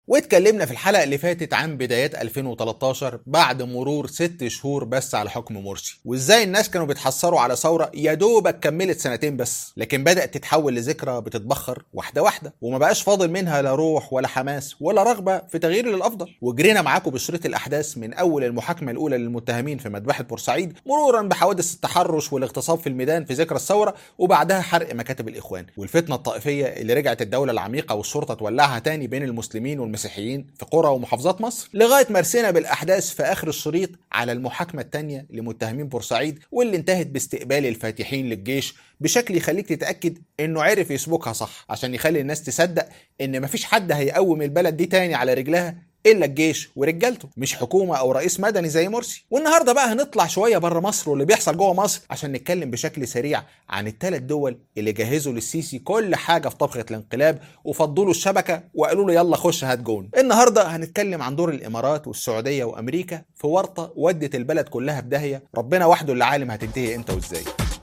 واتكلمنا في الحلقة اللي فاتت عن بدايات 2013 بعد مرور 6 شهور بس على حكم مرسي، وازاي الناس كانوا بيتحسروا على ثورة يا دوبك كملت 2 سنين بس، لكن بدأت تتحول لذكرى بتتبخر واحدة واحدة، وما بقاش فاضل منها لا روح ولا حماس ولا رغبة في تغيير للأفضل. وجرينا معاكم بشريط الأحداث من أول المحاكمة الأولى للمتهمين في مذبحة بورسعيد، مرورا بحوادث التحرش والاغتصاب في الميدان في ذكرى الثورة، وبعدها حرق مكاتب الإخوان والفتنة الطائفية اللي رجعت الدولة العميقة والشرطة تولعها تاني بين المسلمين والمسيحيين في قرى ومحافظات مصر، لغاية ما رسينا بالأحداث في آخر الشريط على المحاكمة التانية لمتهمين بورسعيد، واللي انتهت باستقبال الفاتحين للجيش بشكل يخليك تتأكد انه عرف يسبقها صح، عشان يخلي الناس تصدق ان مفيش حد هيقوم البلد دي تاني على رجلها إلا الجيش ورجالته، مش حكومة أو رئيس مدني زي مرسي. والنهاردة بقى هنطلع شوية بره مصر واللي بيحصل جوه مصر عشان نتكلم بشكل سريع عن ال3 دول اللي جهزوا للسيسي كل حاجة في طبخة الانقلاب وفضوا له الشبكة وقالوا له يلا خش هات جون. النهاردة هنتكلم عن دور الإمارات والسعودية وأمريكا في ورطة ودت البلد كلها في داهية، ربنا وحده اللي عالم هتنتهي امتى وازاي.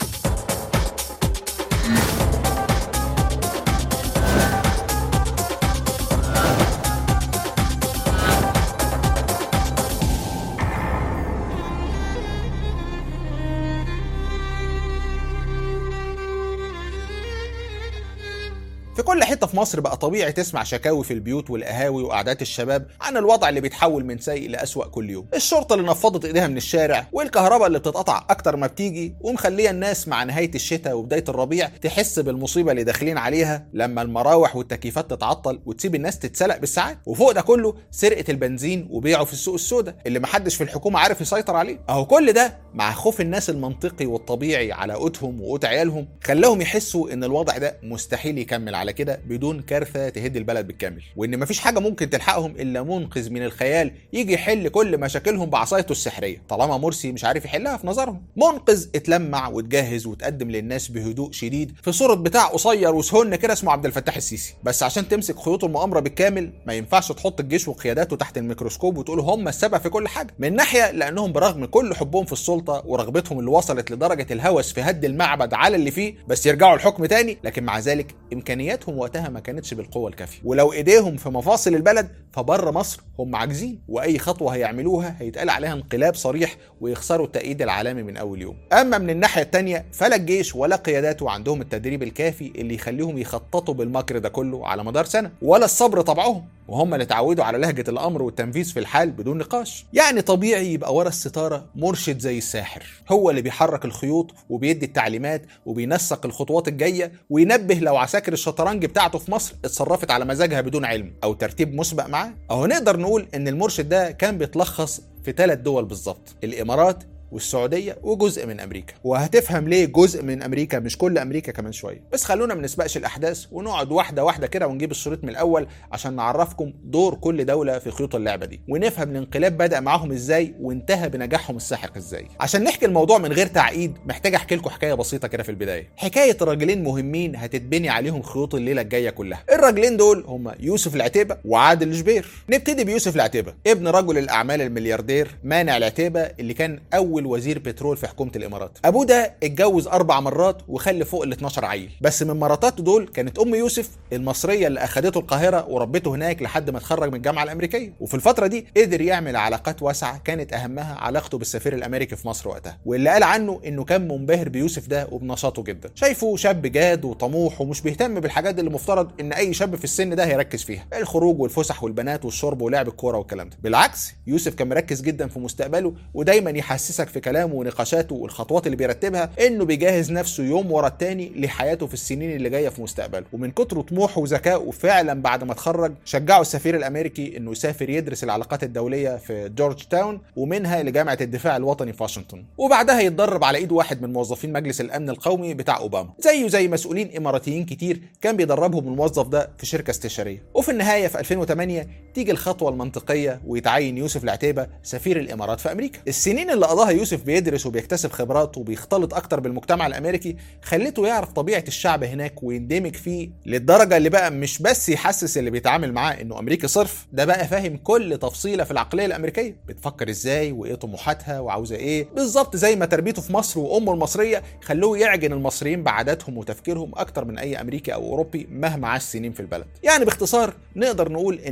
في كل حتة في مصر بقى طبيعي تسمع شكاوي في البيوت والقهاوي وقعدات الشباب عن الوضع اللي بيتحول من سيء لأسوأ كل يوم، الشرطة اللي نفضت ايديها من الشارع، والكهرباء اللي بتتقطع اكتر ما بتيجي ومخليه الناس مع نهاية الشتاء وبداية الربيع تحس بالمصيبة اللي داخلين عليها لما المراوح والتكييفات تتعطل وتسيب الناس تتسلق بالساعات. وفوق ده كله سرقة البنزين وبيعه في السوق السوداء اللي محدش في الحكومة عارف يسيطر عليه. اهو كل ده مع خوف الناس المنطقي والطبيعي على قوتهم وقوت عيالهم خلاهم يحسوا ان الوضع ده مستحيل يكمل على كده بدون كارثة تهد البلد بالكامل، وان مفيش حاجة ممكن تلحقهم الا منقذ من الخيال يجي يحل كل مشاكلهم بعصايته السحرية طالما مرسي مش عارف يحلها في نظرهم. منقذ اتلمع وتجهز وتقدم للناس بهدوء شديد في صورة بتاع قصير وسهن كده اسمه عبد الفتاح السيسي، بس عشان تمسك خيوط المؤامرة بالكامل ما ينفعش تحط الجيش وقياداته تحت الميكروسكوب وتقول هم السبب في كل حاجة. من ناحية لانهم برغم كل حبهم في السلطة ورغبتهم اللي وصلت لدرجة الهوس في هد المعبد على اللي فيه بس يرجعوا الحكم تاني، لكن مع ذلك امكانياتهم وقتها ما كانتش بالقوة الكافية، ولو ايديهم في مفاصل البلد فبره مصر هم عاجزين، واي خطوة هيعملوها هيتقال عليها انقلاب صريح ويخسروا التأييد العالمي من اول يوم. اما من الناحية التانية فلا الجيش ولا قياداته عندهم التدريب الكافي اللي يخليهم يخططوا بالمكر ده كله على مدار سنة، ولا الصبر طبعهم، وهم اللي اتعودوا على لهجة الامر والتنفيذ في الحال بدون نقاش. يعني طبيعي يبقى ورا الستارة مرشد زي الساحر هو اللي بيحرك الخيوط وبيدي التعليمات وبينسق الخطوات الجاية وينبه لو عساكر الشطرنج بتاعته في مصر اتصرفت على مزاجها بدون علم او ترتيب مسبق معاه. اهو نقدر نقول ان المرشد ده كان بيتلخص في 3 دول بالظبط، الامارات والسعودية وجزء من أمريكا، وهتفهم ليه جزء من أمريكا مش كل أمريكا كمان شوية. بس خلونا ما نسبقش الأحداث ونقعد واحدة واحدة كده ونجيب الشريط من الأول عشان نعرفكم دور كل دولة في خيوط اللعبة دي، ونفهم الانقلاب بدأ معاهم إزاي وانتهى بنجاحهم الساحق إزاي. عشان نحكي الموضوع من غير تعقيد محتاج أحكي لكم حكاية بسيطة كده في البداية، حكاية راجلين مهمين هتتبني عليهم خيوط الليلة الجاية كلها. الراجلين دول هم يوسف العتيبة وعادل الجبير. نبتدي بيوسف العتيبة، ابن رجل الأعمال الملياردير مانع العتيبة اللي كان أول وزير بترول في حكومة الإمارات. أبوه ده اتجوز 4 مرات وخلف فوق ال 12 عيل، بس من مراتاته دول كانت أم يوسف المصرية اللي أخدته القاهرة وربته هناك لحد ما اتخرج من الجامعة الأمريكية، وفي الفترة دي قدر يعمل علاقات واسعة كانت أهمها علاقته بالسفير الأمريكي في مصر وقتها، واللي قال عنه إنه كان منبهر بيوسف ده وبنشاطه جدا، شايفه شاب جاد وطموح ومش بيهتم بالحاجات اللي مفترض إن أي شاب في السن ده هيركز فيها، الخروج والفسح والبنات والشرب ولعب الكورة والكلام ده. بالعكس يوسف كان مركز جدا في مستقبله ودايما يحسسك في كلامه ونقاشاته والخطوات اللي بيرتبها انه بيجهز نفسه يوم ورا التاني لحياته في السنين اللي جايه في مستقبله. ومن كتر طموحه وذكائه فعلا بعد ما اتخرج شجعه السفير الامريكي انه يسافر يدرس العلاقات الدوليه في جورج تاون ومنها لجامعه الدفاع الوطني في واشنطن، وبعدها يتدرب على ايد واحد من موظفين مجلس الامن القومي بتاع اوباما، زيه زي مسؤولين اماراتيين كتير كان بيدربهم الموظف ده في شركه استشاريه. وفي النهايه في 2008 تيجي الخطوه المنطقيه ويتعين يوسف العتيبه سفير الامارات في امريكا. السنين اللي قضاها يوسف بيدرس وبيكتسب خبرات وبيختلط اكتر بالمجتمع الامريكي خلته يعرف طبيعه الشعب هناك ويندمج فيه للدرجه اللي بقى مش بس يحسس اللي بيتعامل معاه انه امريكي صرف، ده بقى فاهم كل تفصيله في العقليه الامريكيه بتفكر ازاي وايه طموحاتها وعاوزه ايه بالظبط، زي ما تربيته في مصر وامه المصريه خلوه يعجن المصريين بعاداتهم وتفكيرهم اكتر من اي امريكي او اوروبي مهما عاش سنين في البلد. يعني باختصار نقدر نقول ان مفتاح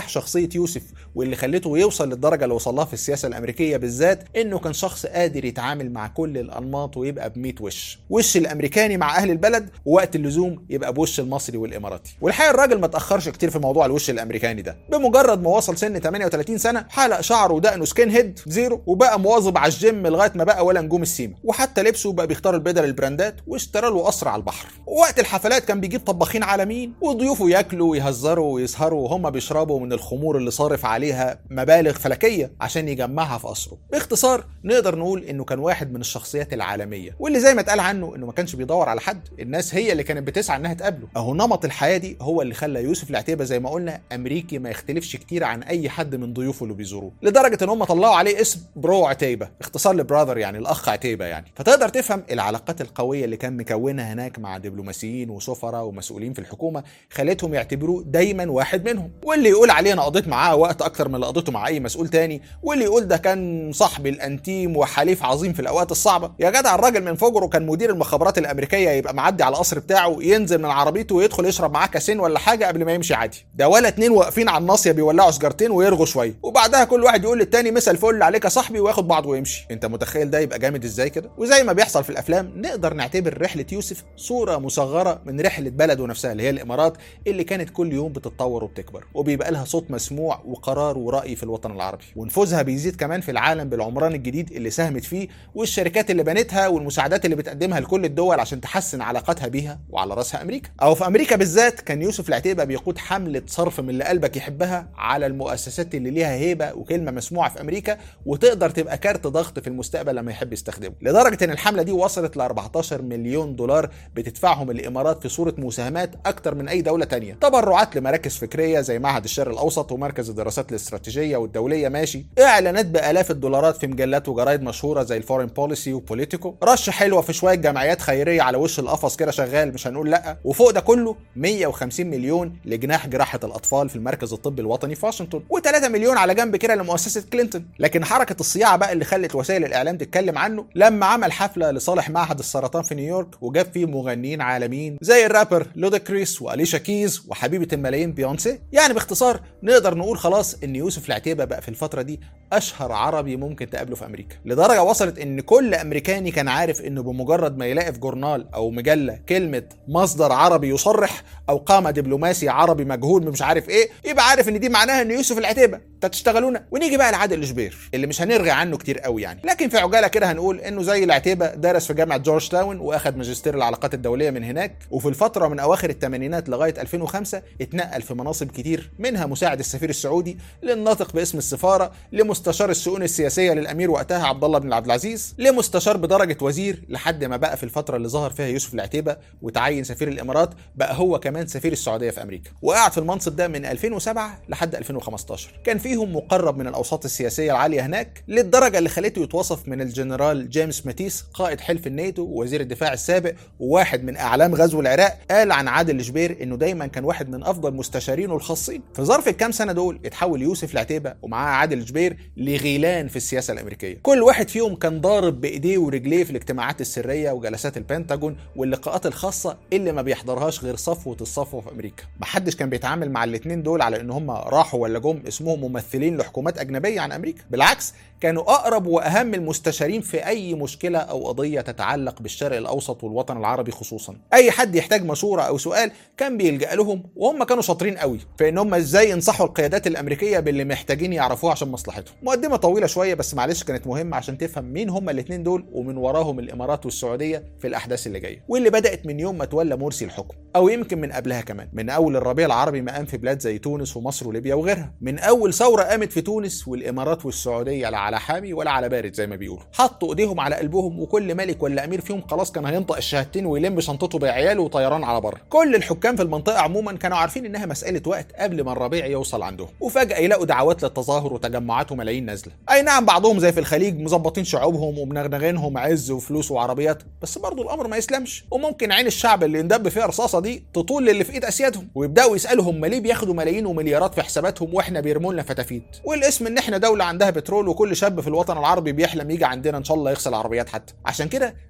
مفتاح شخصيه يوسف واللي خلته يوصل للدرجه اللي وصلها في السياسه الامريكيه بالذات انه كان شخص قادر يتعامل مع كل الانماط ويبقى ب100 وش الامريكاني مع اهل البلد، ووقت اللزوم يبقى بوش المصري والاماراتي. والحقيقه الراجل ما تاخرش كتير في موضوع الوش الامريكاني ده، بمجرد ما وصل سن 38 سنه حلق شعره ودقنه سكين هيد زيرو، وبقى مواظب على الجيم لغايه ما بقى ولا نجوم السيما، وحتى لبسه بقى بيختار البدل البراندات، واشترى له قصر على البحر. ووقت الحفلات كان بيجيب طباخين عالميين وضيوفه ياكلوا ويهزروا ويسهروا وهم بيشربوا من الخمور اللي صارف عليها مبالغ فلكيه عشان يجمعها في قصره. باختصار نقدر نقول انه كان واحد من الشخصيات العالميه، واللي زي ما اتقال عنه انه ما كانش بيدور على حد، الناس هي اللي كانت بتسعى انها تقابله. اهو نمط الحياه دي هو اللي خلى يوسف العتيبه زي ما قلنا امريكي ما يختلفش كتير عن اي حد من ضيوفه اللي بيزوروه، لدرجه ان هم طلعوا عليه اسم برو عتيبه، اختصار لبراذر يعني الاخ عتيبه يعني. فتقدر تفهم العلاقات القويه اللي كان مكونها هناك مع دبلوماسيين وسفراء ومسؤولين في الحكومه خلتهم يعتبروه دايما واحد منهم. واللي يقول عليه انا قضيت معاه وقت اكتر من اللي قضيته مع اي مسؤول تاني، واللي يقول ده كان صاحبي الانتيم وحليف عظيم في الاوقات الصعبه، يا جدع الراجل من فجره كان مدير المخابرات الامريكيه يبقى معدي على القصر بتاعه ينزل من عربيته ويدخل يشرب معاه كاسين ولا حاجه قبل ما يمشي عادي. ده ولا اتنين واقفين على الناصيه بيولعوا سجارتين ويرغوا شويه، وبعدها كل واحد يقول للتاني مسا الفل عليك يا صاحبي وياخد بعضه ويمشي. انت متخيل ده يبقى جامد ازاي كده؟ وزي ما بيحصل في الافلام نقدر نعتبر رحله يوسف صوره مصغره من رحله بلده نفسها اللي هي الامارات، اللي كانت كل يوم بتتطور وبتكبر وبيبقى لها صوت مسموع وقرار ورأي في الوطن العربي، ونفوذها بيزيد كمان في العالم بالعمران الجديد اللي ساهمت فيه والشركات اللي بنتها والمساعدات اللي بتقدمها لكل الدول عشان تحسن علاقاتها بيها، وعلى راسها امريكا. او في امريكا بالذات كان يوسف العتيبه بيقود حمله صرف من اللي قلبك يحبها على المؤسسات اللي ليها هيبه وكلمه مسموعه في امريكا وتقدر تبقى كارت ضغط في المستقبل لما يحب يستخدمه، لدرجه ان الحمله دي وصلت ل 14 مليون دولار بتدفعهم الامارات في صوره مساهمات اكتر من اي دوله تانية، تبرعات لمراكز فكريه زي معهد الشرق الاوسط ومركز الدراسات الاستراتيجيه والدوليه ماشي، اعلانات بالاف الدولارات في مجلات وجرايد مشهوره زي الفورين بوليسي وبوليتيكو، رش حلوه في شويه جمعيات خيريه على وش القفص كده شغال مش هنقول لا، وفوق ده كله 150 مليون لجناح جراحه الاطفال في المركز الطبي الوطني في واشنطن، و3 مليون على جنب كده لمؤسسه كلينتون. لكن حركه الصياعه بقى اللي خلت وسائل الاعلام تتكلم عنه لما عمل حفله لصالح معهد السرطان في نيويورك وجاب فيه مغنيين عالميين زي الرابر لوداكريس واليشا كيز وحبيبه الملايين بيونسي. يعني باختصار نقدر نقول خلاص ان يوسف العتيبه بقى في الفتره دي اشهر عربي ممكن تقابله في امريكا، لدرجه وصلت ان كل امريكاني كان عارف انه بمجرد ما يلاقي في جورنال او مجله كلمه مصدر عربي يصرح او قام دبلوماسي عربي مجهول مش عارف ايه، يبقى عارف ان دي معناها ان يوسف العتيبه تشتغلونا. ونيجي بقى لعادل الجبير اللي مش هنرغي عنه كتير قوي يعني، لكن في عجاله كده هنقول انه زي العتيبه درس في جامعه جورج تاون واخد ماجستير العلاقات الدوليه من هناك، وفي الفتره من اواخر الثمانينات لغايه 2005 اتنقل في مناصب كتير، منها مساعد السفير السعودي للناطق باسم السفاره، لمستشار الشؤون السياسيه للامير وقتها عبد الله بن عبد العزيز، لمستشار بدرجه وزير، لحد ما بقى في الفتره اللي ظهر فيها يوسف العتيبه وتعين سفير الامارات بقى هو كمان سفير السعوديه في امريكا، وقعد في المنصب ده من 2007 لحد 2015. كان فيهم مقرب من الاوساط السياسيه العاليه هناك للدرجه اللي خلته يتوصف من الجنرال جيمس ماتيس قائد حلف الناتو ووزير الدفاع السابق وواحد من اعلام غزو العراق، قال عن عادل الجبير انه دايما كان واحد من افضل مستشارينه الخاصين. في ظرف الكام سنه دول اتحول يوسف العتيبه ومعاه عادل الجبير لغيلان في السياسه الامريكيه، كل واحد فيهم كان ضارب بايديه ورجليه في الاجتماعات السريه وجلسات البنتاجون واللقاءات الخاصه اللي ما بيحضرهاش غير صفوه الصفوه في امريكا. محدش كان بيتعامل مع الاثنين دول على ان هم راحوا ولا جم اسمهم ممثلين لحكومات اجنبيه عن امريكا، بالعكس كانوا اقرب واهم المستشارين في اي مشكله او قضيه تتعلق بالشرق الاوسط والوطن العربي خصوصا. اي حد يحتاج مشوره او سؤال كان بيلجأ لهم، وهم كانوا شاطرين قوي في ان هم ازاي ينصحوا القيادات الامريكيه باللي محتاجين يعرفوه عشان مصلحتهم. مقدمه طويله شويه بس معلش كانت مهمه عشان تفهم مين هم الاثنين دول ومن وراهم الامارات والسعوديه في الاحداث اللي جايه، واللي بدات من يوم ما تولى مرسي الحكم، او يمكن من قبلها كمان، من اول الربيع العربي ما قام في بلاد زي تونس ومصر وليبيا وغيرها، من اول ثوره قامت في تونس والامارات والسعوديه لا على حامي ولا على بارد زي ما بيقولوا، حطوا ايديهم على قلبهم وكل ملك ولا امير فيهم خلاص كان هينطق الشهادتين ويلم شنطته بعياله وطيران على بره. كل الحكام في المنطقه عموما كانوا عارفين انها مساله وقت قبل ما الربيع يوصل عندهم، وفجاه يلاقوا دعوات للتظاهر وتجمعات وملايين نازله. اي نعم بعضهم زي في الخليج مظبطين شعوبهم ومنغنغينهم عز وفلوس وعربيات، بس برضه الامر ما يسلمش، وممكن عين الشعب اللي اندب فيها رصاصه دي تطول للي في ايد اسيادهم ويبداوا يسالوا هم ليه بياخدوا ملايين ومليارات في حساباتهم واحنا بيرموا لنا فتافيت، والاسم ان احنا دوله عندها بترول وكل شاب في الوطن العربي بيحلم يجي عندنا ان شاء الله يغسل عربيات حتى. عشان كده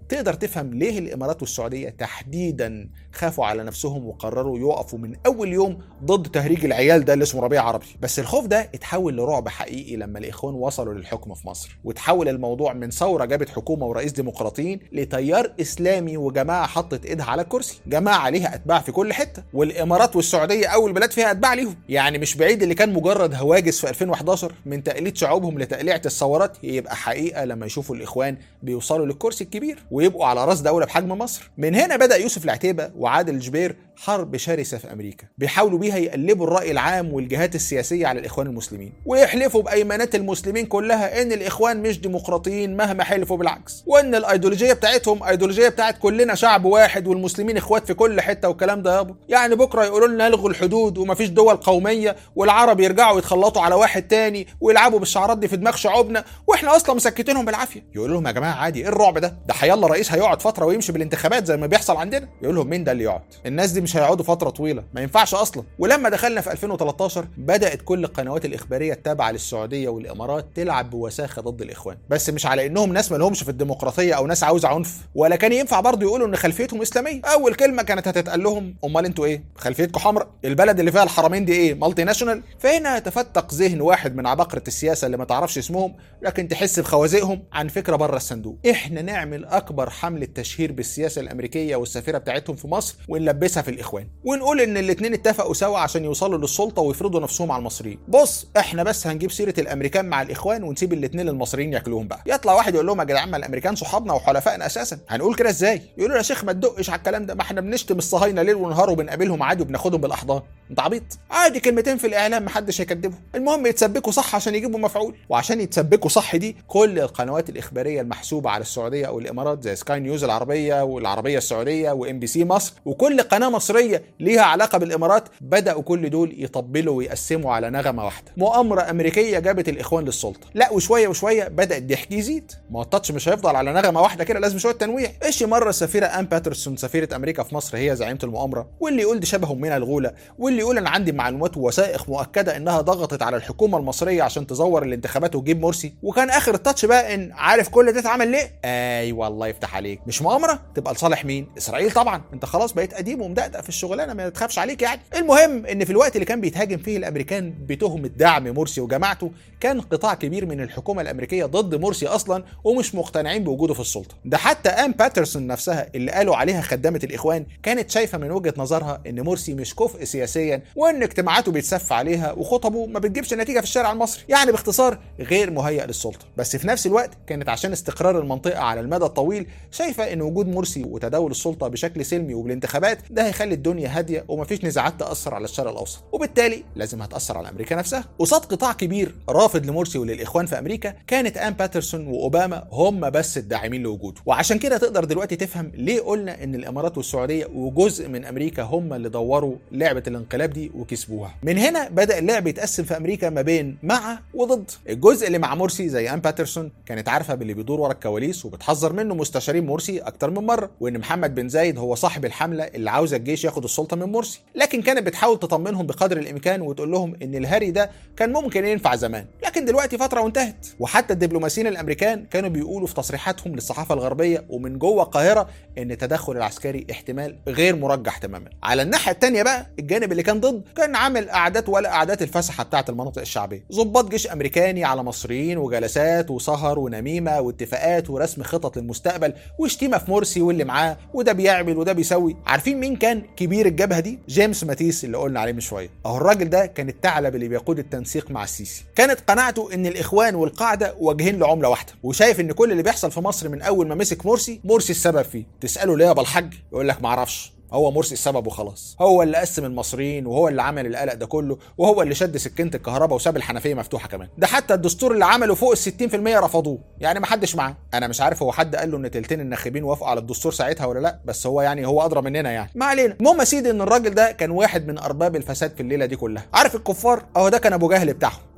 تقدر تفهم ليه الامارات والسعوديه تحديدا خافوا على نفسهم وقرروا يقفوا من اول يوم ضد تهريج العيال ده اللي اسمه ربيع عربي. بس الخوف ده اتحول لرعب حقيقي لما الاخوان وصلوا للحكم في مصر، وتحول الموضوع من ثوره جابت حكومه ورئيس ديمقراطيين لتيار اسلامي وجماعه حطت ايدها على الكرسي، جماعه ليها اتباع في كل حته، والامارات والسعوديه اول بلاد فيها اتباع ليهم. يعني مش بعيد اللي كان مجرد هواجس في 2011 من تقليد شعوبهم لتقليعه الثورات يبقى حقيقه لما يشوفوا الاخوان بيوصلوا للكرسي الكبير ويبقوا على راس دوله بحجم مصر. من هنا بدا يوسف العتيبه وعادل الجبير حرب شرسه في امريكا بيحاولوا بيها يقلبوا الراي العام والجهات السياسيه على الاخوان المسلمين، ويحلفوا بايمانات المسلمين كلها ان الاخوان مش ديمقراطيين مهما حلفوا، بالعكس، وان الايديولوجيه بتاعتهم ايديولوجيه بتاعت كلنا شعب واحد والمسلمين اخوات في كل حته والكلام ده يابا. يعني بكره يقولوا لنا الغوا الحدود ومفيش دول قوميه والعرب يرجعوا يتخلطوا على واحد تاني ويلعبوا بالشعارات دي في دماغ شعوبنا واحنا اصلا مسكتينهم بالعافيه. يقول لهم يا جماعه عادي، ايه الرعب ده حيالله رئيس هيقعد فتره ويمشي بالانتخابات زي ما بيحصل عندنا. يقول لهم مين ده اللي يقعد؟ الناس دي مش هيقعدوا فتره طويله، ما ينفعش اصلا. ولما دخلنا في 2013 بدات كل القنوات الاخباريه التابعه للسعوديه والامارات تلعب بوساخه ضد الاخوان، بس مش على انهم ناس ما لهمش في الديمقراطيه او ناس عاوزه عنف، ولا كان ينفع برضه يقولوا ان خلفيتهم اسلاميه. اول كلمه كانت هتتقال لهم امال انتوا ايه؟ خلفيتكم حمراء؟ البلد اللي فيها الحرمين دي ايه؟ مالتي ناشونال؟ فهنا يتفتق ذهن واحد من عباقره السياسه اللي ما تعرفش اسمهم لكن تحس بخوازيقهم عن فكره بره الصندوق. احنا نعمل اكبر حمله تشهير بالسياسه الامريكيه والسفيره بتاعتهم في مصر ونلبسها في الاخوان، ونقول ان الاثنين اتفقوا سوا عشان يوصلوا للسلطه ويفرضوا نفسهم على المصريين. بص احنا بس هنجيب سيره الامريكان مع الاخوان ونسيب الاثنين للمصريين ياكلوهم بقى. يطلع واحد يقول لهم يا جدعان ما الامريكان صحابنا وحلفائنا اساسا، هنقول كده ازاي؟ يقولوا يا شيخ ما تدقش على الكلام ده، ما احنا بنشتم الصهاينه ليل ونهار وبنقابلهم عادي وبناخدهم بالاحضان. انت عبيط؟ عادي كلمتين في الاعلام محدش هيكدبهم، المهم يتسبكوا صح عشان يجيبوا مفعول. وعشان يتسبكوا صح دي كل القنوات الاخباريه المحسوبه على السعوديه او الامارات زي سكاي نيوز العربيه والعربيه السعوديه وام بي سي مصر وكل قناه مصريه ليها علاقه بالامارات بداوا كل دول يطبلوا ويقسموا على نغمه واحده، مؤامره امريكيه جابت الاخوان للسلطه. لا وشويه وشويه بدا الضحك يزيد، ما التاتش مش هيفضل على نغمه واحده كده، لازم شويه تنويع. ايش مره السفيره ان باترسون سفيره امريكا في مصر هي زعيمه المؤامره، واللي يقول دي شبههم من الغوله، واللي يقول انا عندي معلومات ووثائق مؤكده انها ضغطت على الحكومه المصريه عشان تزور الانتخابات وتجيب مرسي. وكان اخر التاتش بقى ان عارف كل ده اتعمل ليه؟ ايوه الله يفتح عليك، مش مؤامره تبقى لصالح مين؟ اسرائيل طبعا، انت خلاص بقيت قديم ومدقدق في الشغلانه ما تخافش عليك يعني. المهم ان في الوقت اللي كان بيتهاجم فيه الامريكان بتهمه دعم مرسي وجماعته كان قطاع كبير من الحكومه الامريكيه ضد مرسي اصلا ومش مقتنعين بوجوده في السلطه. ده حتى ان باترسون نفسها اللي قالوا عليها خدامه الاخوان كانت شايفه من وجهه نظرها ان مرسي مش كفء سياسيا وان اجتماعاته بيتسف عليها وخطبه ما بتجيبش نتيجه في الشارع المصري، يعني باختصار غير مهيئ للسلطه. بس في نفس الوقت كانت عشان استقرار المنطقه على المدى الطويل شايفه ان وجود مرسي وتداول السلطه بشكل سلمي وبالانتخابات ده هيخلي الدنيا هاديه ومفيش نزاعات تاثر على الشرق الاوسط، وبالتالي لازم هتاثر على امريكا نفسها. قصاد قطاع كبير رافض لمرسي وللاخوان في امريكا كانت ان باترسون واوباما هم بس الداعمين لوجوده. وعشان كده تقدر دلوقتي تفهم ليه قلنا ان الامارات والسعوديه وجزء من امريكا هم اللي دوروا لعبه الانقلاب دي وكسبوها. من هنا بدا اللعب يتقسم في امريكا ما بين مع وضد. الجزء اللي مع مرسي زي ان باترسون كانت عارفه باللي بيدور ورا الكواليس وبتحذر منه مستشارين مرسي اكتر من مره، وان محمد بن زايد هو صاحب الحمله اللي عاوزه الجيش ياخد السلطه من مرسي، لكن كانت بتحاول تطمنهم بقدر الامكان وتقول لهم ان الهري ده كان ممكن ينفع زمان لكن دلوقتي فتره وانتهت. وحتى الدبلوماسيين الامريكان كانوا بيقولوا في تصريحاتهم للصحافه الغربيه ومن جوه القاهره ان التدخل العسكري احتمال غير مرجح تماما. على الناحيه الثانيه بقى الجانب اللي كان ضد كان عامل قعدات ولا قعدات الفسحه بتاعه المناطق الشعبيه، ضباط جيش امريكاني على مصريين وجلسات وسهر ونميمه واتفاقات ورسم خطط للمستقبل وشتيمه في مرسي واللي معاه وده بيعمل وده بيسوي. عارفين مين كان كبير الجبهه دي؟ جيمس ماتيس اللي قلنا عليه من شويه. اهو الراجل ده كان الثعلب اللي بيقود التنسيق مع السيسي. كانت قناعته ان الاخوان والقاعده واجهين لعمله واحده، وشايف ان كل اللي بيحصل في مصر من اول ما مسك مرسي السبب فيه. تساله ليه يا بالحاج يقول لك ما اعرفش، هو مرسي السبب وخلاص، هو اللي قسم المصريين وهو اللي عمل القلق ده كله وهو اللي شد سكينه الكهرباء وساب الحنفيه مفتوحه كمان. ده حتى الدستور اللي عمله فوق ال 60% رفضوه، يعني ما حدش معاه. انا مش عارف هو حد قال له ان تلتين الناخبين وافقوا على الدستور ساعتها ولا لا، بس هو يعني هو ادرى مننا يعني. ما علينا. المهم يا سيدي ان الراجل ده كان واحد من ارباب الفساد في الليله دي كلها. عارف الكفار؟ اهو ده كان ابو جهل بتاعهم.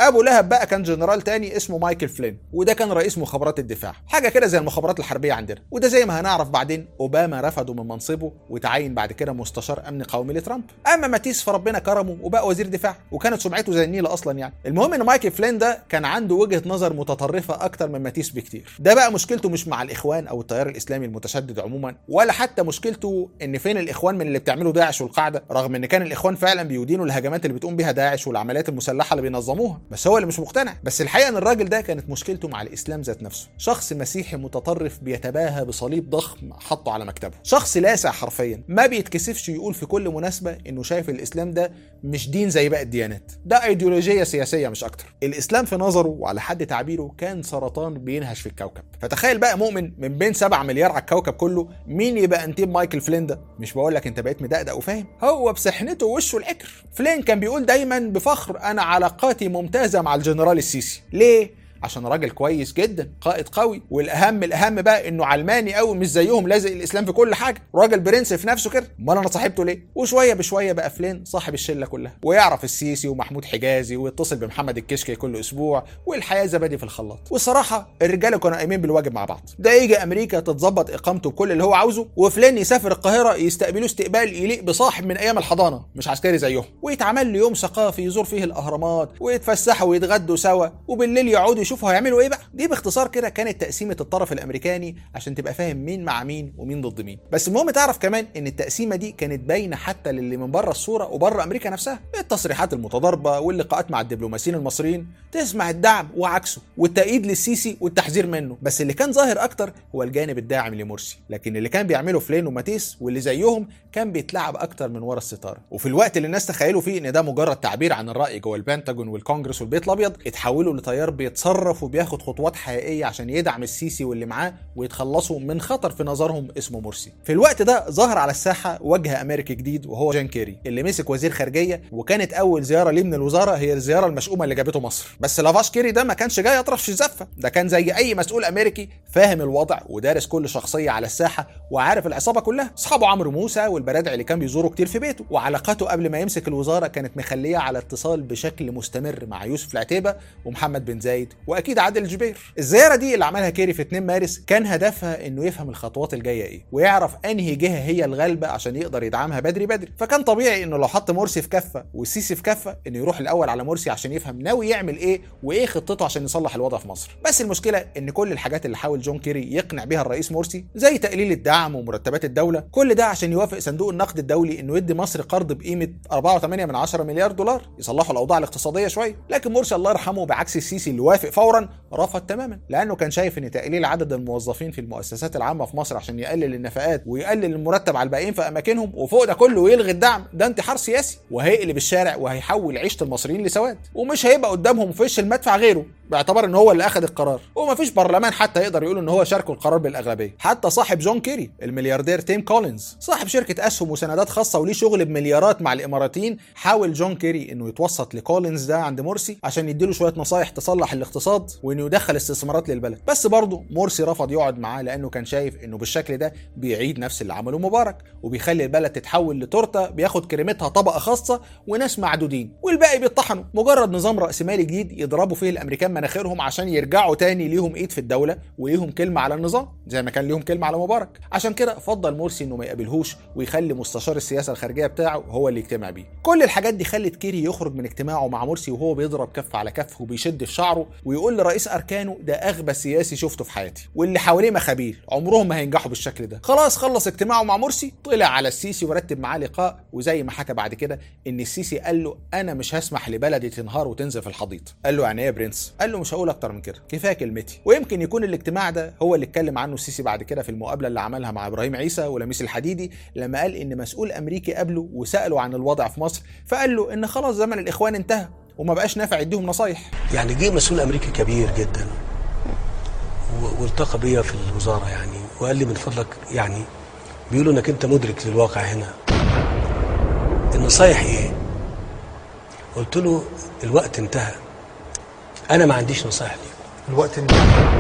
ابو لهب بقى كان جنرال تاني اسمه مايكل فلين، وده كان رئيس مخابرات الدفاع، حاجه كده زي المخابرات الحربيه عندنا. وده زي ما هنعرف بعدين اوباما رفضه من منصبه وتعين بعد كده مستشار امن قومي لترامب. اما ماتيس فربنا كرمه وبقى وزير دفاع، وكانت سمعته زي النيل اصلا يعني. المهم ان مايكل فلين ده كان عنده وجهه نظر متطرفه اكتر من ماتيس بكتير. ده بقى مشكلته مش مع الاخوان او التيار الاسلامي المتشدد عموما، ولا حتى مشكلته ان فين الاخوان من اللي بتعمله داعش والقاعده، رغم ان كان الاخوان فعلا بيدينوا الهجمات اللي بتقوم بيها داعش والعمليات المسلحه اللي بينظموها، بس هو اللي مش مقتنع. بس الحقيقه ان الراجل ده كانت مشكلته مع الاسلام ذات نفسه، شخص مسيحي متطرف بيتباهى بصليب ضخم حطه على مكتبه، شخص لاسع حرفيا، ما بيتكسفش يقول في كل مناسبه انه شايف الاسلام ده مش دين زي باقي الديانات، ده ايديولوجيه سياسيه مش اكتر. الاسلام في نظره وعلى حد تعبيره كان سرطان بينهش في الكوكب. فتخيل بقى مؤمن من بين 7 مليار على الكوكب كله، مين يبقى انتيم مايكل فلين ده؟ مش بقول لك انت بقيت مدقدق وفاهم، هو بسحنته ووشه العكر. فلين كان بيقول دايما بفخر انا علاقاتي ممتازه مع الجنرال السيسي. ليه؟ عشان راجل كويس جدا، قائد قوي، والاهم بقى انه علماني قوي مش زيهم لازق الاسلام في كل حاجه، راجل برنس في نفسه كده. امال انا صاحبته ليه؟ وشويه بشويه بقى فلين صاحب الشله كلها، ويعرف السيسي ومحمود حجازي، ويتصل بمحمد الكشكي كل اسبوع، والحياه زبادي في الخلاط. والصراحه الرجاله كانوا قايمين بالواجب مع بعض. ده يجي امريكا تتظبط اقامته بكل اللي هو عاوزه، وفلين يسافر القاهره يستقبلوه استقبال يليق بصاحب من ايام الحضانه مش عسكري زيهم، ويتعمل له يوم ثقافي يزور فيه الاهرامات، ويتفسحوا ويتغدوا سوا، وبالليل يقعدوا يشوفوا هيعملوا ايه بقى. دي باختصار كده كانت تقسيمه الطرف الامريكاني عشان تبقى فاهم مين مع مين ومين ضد مين. بس المهم تعرف كمان ان التقسيمه دي كانت باينه حتى للي من بره الصوره وبره امريكا نفسها. التصريحات المتضاربه واللقاءات مع الدبلوماسيين المصريين تسمع الدعم وعكسه، والتأييد للسيسي والتحذير منه. بس اللي كان ظاهر اكتر هو الجانب الداعم لمرسي، لكن اللي كان بيعمله فلين وماتيس واللي زيهم كان بيتلعب اكتر من ورا الستاره. وفي الوقت اللي الناس تخيلوا فيه ان ده مجرد تعبير عن الراي جوه البنتاجون والكونجرس والبيت الابيض، اتحولوا لتيار بيتصرف وبياخد خطوات حقيقيه عشان يدعم السيسي واللي معاه ويتخلصوا من خطر في نظرهم اسمه مرسي. في الوقت ده ظهر على الساحه وجه امريكي جديد وهو جون كيري، اللي مسك وزير خارجيه، وكانت اول زياره ليه من الوزاره هي الزياره المشؤومه اللي جابته مصر. بس لافاش كيري ده ما كانش جاي يطرش في الزفه، ده كان زي اي مسؤول امريكي فاهم الوضع ودارس كل شخصيه على الساحه وعارف العصابه كلها، اصحابه عمرو موسى والبرادعي اللي كان بيزوره كتير في بيته، وعلاقاته قبل ما يمسك الوزاره كانت مخليه على اتصال بشكل مستمر مع يوسف العتيبه ومحمد بن زايد واكيد عادل الجبير. الزياره دي اللي عملها كيري في 2 مارس كان هدفها انه يفهم الخطوات الجايه ايه، ويعرف انهي جهه هي الغالبه عشان يقدر يدعمها بدري. فكان طبيعي انه لو حط مرسي في كفه والسيسي في كفه انه يروح الاول على مرسي عشان يفهم ناوي يعمل ايه وايه خطته عشان يصلح الوضع في مصر. بس المشكله ان كل الحاجات اللي حاول جون كيري يقنع بيها الرئيس مرسي زي تقليل الدعم ومرتبات الدوله، كل ده عشان يوافق صندوق النقد الدولي انه يدي مصر قرض بقيمه 4.8 مليار دولار يصلحوا الاوضاع الاقتصاديه شويه. لكن مرسي الله يرحمه بعكس السيسي اللي وافق فورا رفض تماما، لانه كان شايف ان تقليل عدد الموظفين في المؤسسات العامه في مصر عشان يقلل النفقات ويقلل المرتب على الباقيين في اماكنهم وفوق ده كله ويلغي الدعم، ده انتحار سياسي وهيقلب الشارع وهيحول عيشه المصريين لسواد، ومش هيبقى قدامهم فيش المدفع غيره باعتبار ان هو اللي اخذ القرار، ومفيش برلمان حتى يقدر يقول ان هو شاركه القرار بالاغلبيه. حتى صاحب جون كيري الملياردير تيم كولينز صاحب شركه اسهم وسندات خاصه وليه شغل بمليارات مع الاماراتيين، حاول جون كيري انه يتوسط لكولينز ده عند مرسي عشان يديله شويه نصايح تصلح الاقتصاد وانه يدخل استثمارات للبلد. بس برضه مرسي رفض يقعد معاه لانه كان شايف انه بالشكل ده بيعيد نفس اللي عمله مبارك وبيخلي البلد تتحول لتورته بياخد كريمتها طبقه خاصه وناس معدودين والباقي بيطحنوا، مجرد نظام راسمالي جديد يضربوا فيه الامريكان مناخيرهم عشان يرجعوا تاني ليهم ايد في الدوله وليهم كلمه على النظام زي ما كان ليهم كلمه على مبارك. عشان كده فضل مرسي انه ما يقابلهوش ويخلي مستشار السياسه الخارجيه بتاعه هو اللي يجتمع بيه. كل الحاجات دي خلت كيري يخرج من اجتماعه مع مرسي وهو بيضرب كف على كف وبيشد في شعره ويقول لرئيس اركانه ده اغبى سياسي شفته في حياتي، واللي حواليه مخابيل عمرهم ما هينجحوا بالشكل ده. خلاص خلص اجتماعه مع مرسي، طلع على السيسي ورتب معاه لقاء، وزي ما حكى بعد كده ان السيسي قال له انا مش هسمح لبلدي تنهار وتنزل في الحضيض. قال له يعني ايه يا برنس؟ قال له مش هقول اكتر من كده، كفايه كلمتي. ويمكن يكون الاجتماع ده هو اللي اتكلم عنه السيسي بعد كده في المقابله اللي عملها مع ابراهيم عيسى ولميس الحديدي لما قال ان مسؤول امريكي قابله وساله عن الوضع في مصر، فقال له ان خلاص زمن الاخوان انتهى وما بقاش نافع يديهم نصايح. يعني جه مسؤول امريكي كبير جدا والتقى بيا في الوزاره يعني وقال لي من فضلك يعني بيقولوا انك انت مدرك للواقع هنا، النصايح ايه؟ قلت له الوقت انتهى، انا ما عنديش نصايح ليك، الوقت انتهى.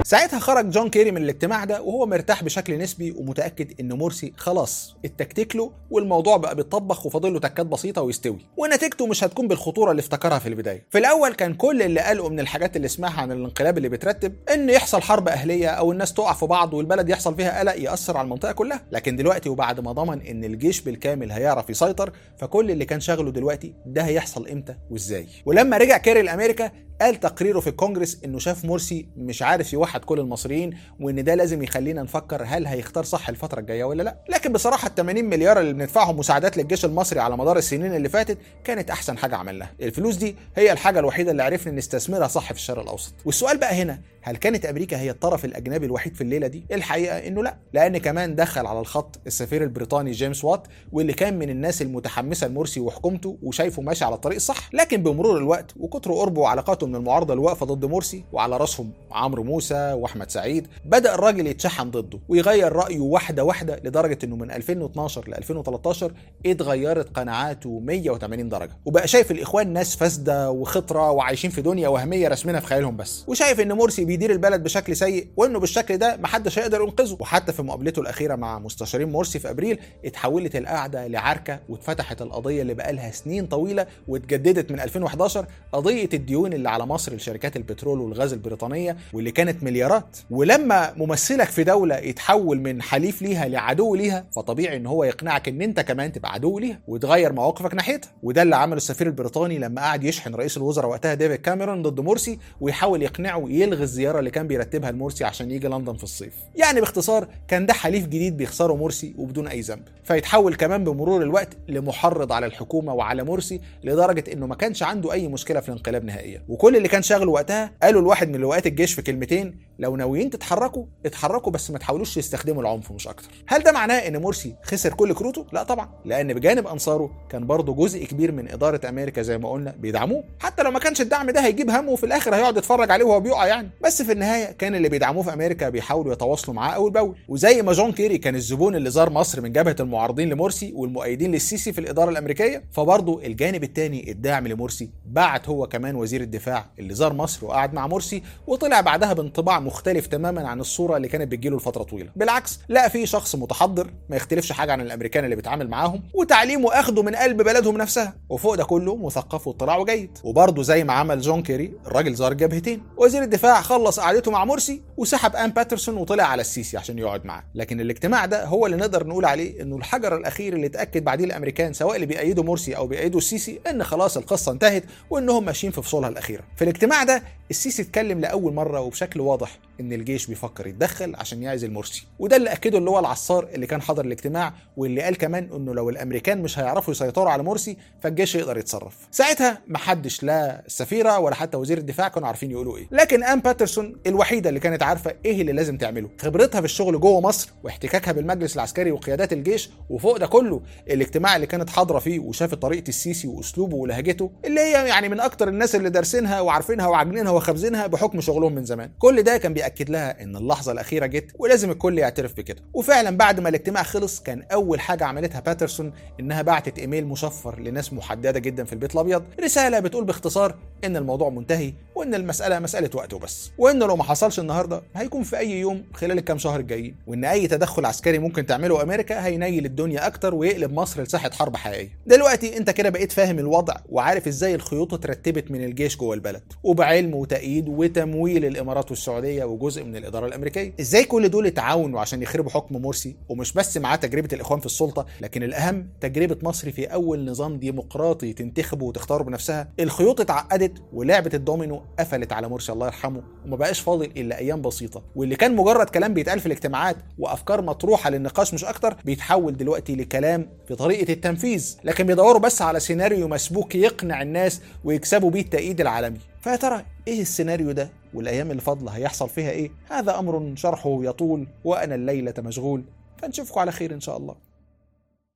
ساعتها خرج جون كيري من الاجتماع ده وهو مرتاح بشكل نسبي ومتاكد ان مرسي خلاص التكتيك له والموضوع بقى بيتطبخ وفاضل له تكات بسيطه ويستوي، ونتيجته مش هتكون بالخطوره اللي افتكرها في البدايه. في الاول كان كل اللي قاله من الحاجات اللي سمعها عن الانقلاب اللي بيترتب ان يحصل حرب اهليه او الناس تقع في بعض والبلد يحصل فيها قلق ياثر على المنطقه كلها. لكن دلوقتي وبعد ما ضمن ان الجيش بالكامل هيعرف يسيطر، فكل اللي كان شغله دلوقتي ده هيحصل امتى وازاي. ولما رجع كيري لامريكا قال تقريره في الكونجرس انه شاف مرسي مش عارف يوحد كل المصريين، وان ده لازم يخلينا نفكر هل هيختار صح الفتره الجايه ولا لا. لكن بصراحه ال 80 مليار اللي بندفعهم مساعدات للجيش المصري على مدار السنين اللي فاتت كانت احسن حاجه عملناها. الفلوس دي هي الحاجه الوحيده اللي عرفنا نستثمرها صح في الشرق الاوسط. والسؤال بقى هنا، هل كانت امريكا هي الطرف الاجنبي الوحيد في الليله دي؟ الحقيقه انه لا، لان كمان دخل على الخط السفير البريطاني جيمس وات، واللي كان من الناس المتحمسه لمرسي وحكومته وشايفه ماشي على الطريق الصح. لكن بمرور الوقت وكتر قربه وعلاقاته من المعارضه الواقفه ضد مرسي، وعلى راسهم عمرو موسى واحمد سعيد، بدا الراجل يتشحن ضده ويغير رايه واحده واحده، لدرجه انه من 2012 ل 2013 اتغيرت قناعاته 180 درجه، وبقى شايف الاخوان ناس فاسده وخطره وعايشين في دنيا وهميه راسمينها في خيالهم بس، وشايف ان مرسي بيدير البلد بشكل سيء وانه بالشكل ده محدش هيقدر ينقذه. وحتى في مقابلته الاخيره مع مستشارين مرسي في ابريل اتحولت القعده لعركه، واتفتحت القضيه اللي بقالها سنين طويله واتجددت من 2011، قضيه الديون اللي على مصر لشركات البترول والغاز البريطانيه واللي كانت مليارات. ولما ممثلك في دوله يتحول من حليف ليها لعدو ليها، فطبيعي ان هو يقنعك ان انت كمان تبقى عدو ليها وتغير مواقفك ناحيتها. وده اللي عمله السفير البريطاني لما قعد يشحن رئيس الوزراء وقتها ديفيد كاميرون ضد مرسي ويحاول يقنعه يلغي الزياره اللي كان بيرتبها لمرسي عشان يجي لندن في الصيف. يعني باختصار كان ده حليف جديد بيخسره مرسي وبدون اي ذنب، فيتحول كمان بمرور الوقت لمحرض على الحكومه وعلى مرسي، لدرجه انه ما كانش عنده اي مشكله في الانقلاب نهائيا. وكل اللي كان شاغله وقتها قالوا لواحد من لواءات الجيش في كلمتين: لو ناويين تتحركوا اتحركوا، بس ما تحاولوش تستخدموا العنف مش اكتر. هل ده معناه ان مرسي خسر كل كروته؟ لا طبعا، لان بجانب انصاره كان برضه جزء كبير من اداره امريكا زي ما قلنا بيدعموه، حتى لو ما كانش الدعم ده هيجيب همه وفي الاخر هيقعد يتفرج عليه وهو بيقع يعني. بس في النهايه كان اللي بيدعموه في امريكا بيحاولوا يتواصلوا معاه اول باول. وزي ما جون كيري كان الزبون اللي زار مصر من جبهه المعارضين لمرسي والمؤيدين للسيسي في الاداره الامريكيه، فبرضه الجانب الثاني الداعم لمرسي بعت هو كمان وزير الدفاع اللي زار مصر وقعد مع مرسي، وطلع بعدها بانطباع مختلف تماما عن الصوره اللي كانت بتجيله لفتره طويله. بالعكس، لقى فيه شخص متحضر ما يختلفش حاجه عن الامريكان اللي بيتعامل معاهم، وتعليمه اخده من قلب بلدهم نفسها، وفوق ده كله مثقف واطلاعه جيد. وبرضه زي ما عمل جون كيري، الراجل زار جبهتين. وزير الدفاع خلص قعدته مع مرسي وسحب آن باترسون وطلع على السيسي عشان يقعد معاه. لكن الاجتماع ده هو اللي نقدر نقول عليه انه الحجر الاخير اللي اتاكد بعديه الامريكان سواء اللي بيأيدوا مرسي او بيأيدوا السيسي ان خلاص القصه انتهت وانهم ماشيين في فصولها الاخيره. في الاجتماع ده السيسي اتكلم لاول مره وبشكل واضح ان الجيش بيفكر يتدخل عشان يعزل مرسي، وده اللي اكده اللي هو العصار اللي كان حاضر الاجتماع، واللي قال كمان انه لو الامريكان مش هيعرفوا يسيطروا على مرسي فالجيش يقدر يتصرف. ساعتها محدش لا السفيره ولا حتى وزير الدفاع كانوا عارفين يقولوا ايه، لكن آن باترسون الوحيده اللي كانت عارفه ايه اللي لازم تعمله. خبرتها في الشغل جوه مصر واحتكاكها بالمجلس العسكري وقيادات الجيش، وفوق ده كله الاجتماع اللي كانت حاضره فيه وشافت طريقه السيسي واسلوبه ولهجته اللي هي يعني من اكتر الناس اللي دارسينها وعارفينها وعاجنينها وخابزينها بحكم شغلهم من زمان. كل ده كان بياكد لها ان اللحظه الاخيره جت ولازم الكل يعترف بكده. وفعلا بعد ما الاجتماع خلص كان اول حاجه عملتها باترسون انها بعتت ايميل مشفر لناس محدده جدا في البيت الابيض، رساله بتقول باختصار ان الموضوع منتهي وان المساله مساله وقت وبس، وانه لو ما حصلش النهارده هيكون في اي يوم خلال الكام شهر الجايين، وان اي تدخل عسكري ممكن تعمله امريكا هينيل الدنيا اكتر ويقلب مصر لساحه حرب حقيقيه. دلوقتي انت كده بقيت فاهم الوضع وعارف ازاي الخيوط اترتبت من الجيش جوه البلد، وبعلم وتأييد وتمويل الامارات والسعوديه وجزء من الاداره الامريكيه. ازاي كل دول اتعاونوا عشان يخربوا حكم مرسي، ومش بس معاه تجربه الاخوان في السلطه، لكن الاهم تجربه مصر في اول نظام ديمقراطي تنتخبه وتختاره بنفسها. الخيوط اتعقدت ولعبه الدومينو قفلت على مرسي الله يرحمه، وما بقاش فاضل الا ايام بسيطه، واللي كان مجرد كلام بيتقال في الاجتماعات وافكار مطروحه للنقاش مش اكتر بيتحول دلوقتي لكلام في طريقه التنفيذ، لكن بيدوروا بس على سيناريو مسبوك يقنع الناس ويكسبوا بيه التأييد العالمي. فيا ترى ايه السيناريو ده والايام اللي فاضله هيحصل فيها ايه؟ هذا امر شرحه يطول وانا الليله مشغول، فنشوفكم على خير ان شاء الله.